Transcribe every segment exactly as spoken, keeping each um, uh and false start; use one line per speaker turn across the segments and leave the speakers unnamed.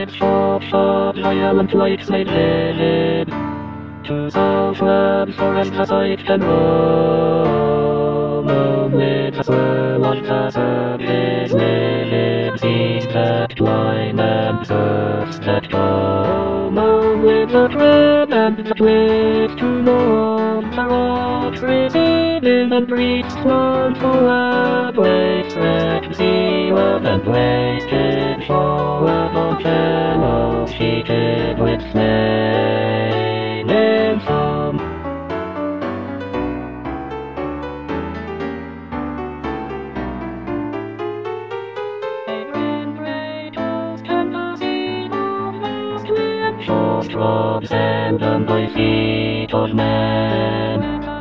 with short, sharp, violent lights made vivid. To south web forest the sight can roam, amid the swirl of the surface livid seas that climb and surfs that come, with the thread and the twist to know the rocks receding and reach flown forward, waves wrecked seaward and wasted forward on shallows sheeted with flailing foam. Short robes and on by feet of men,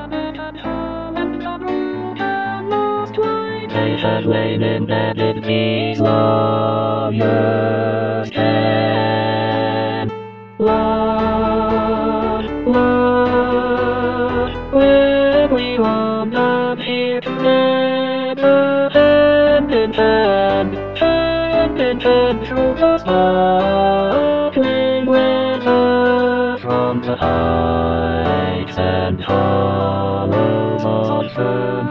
they had lain embedded these long years ten. Lord, Lord, when we wandered here together, hand in hand, hand in hand through the sparkling weather, from the heights and hollows of fern.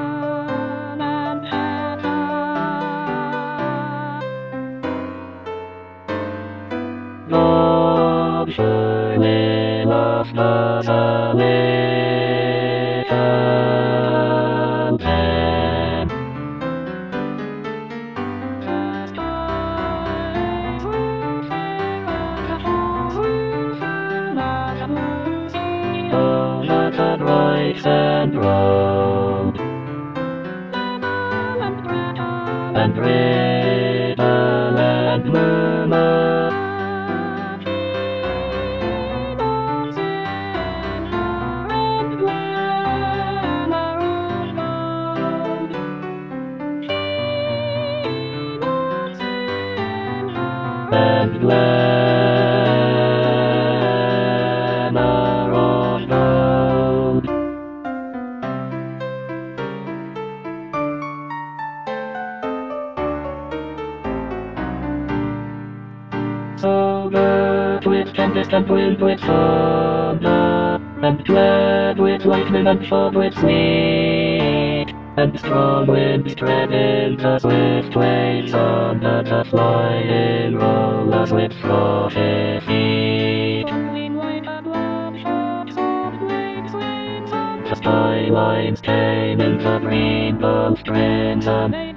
Lord, surely lost us a little then. Oh, look at rice and road, and riddle and murmur, and glamour of gold. So girt with tempest and wind with thunder, and clad with lightning and fog with sleet, and strong winds treading the swift waves under the flying rollers with frothy feet. The skylines came in the green Gulf streams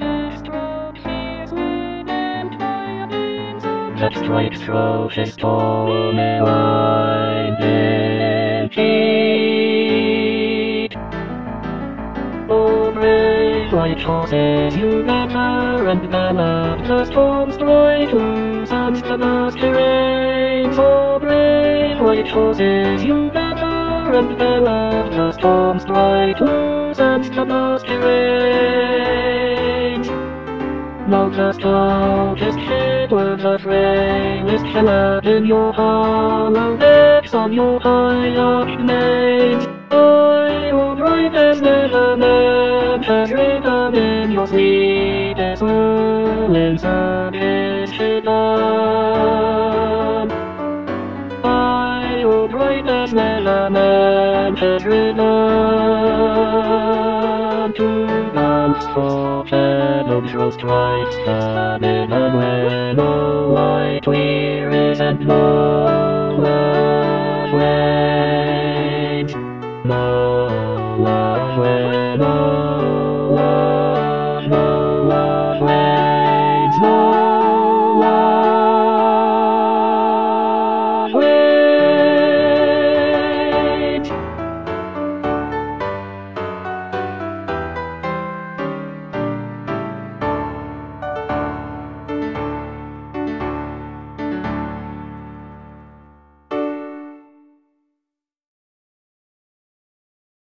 that strikes through his stormy winding sheet. Oh, brave white horses, you gather and gallop the storm's stride to suns the vast terrains. Oh, brave white horses, you gather and gallop the storm's stride to suns the vast terrains. Now cast out his shipward the frailest shallop in your hollow decks on your high arched mains. I will ride as never man has ridden in your sweetest whirling service done. I will ride as never man has ridden to dance for shadows roll stripes sun in and when no light wearies and no love wanes, no love wanes.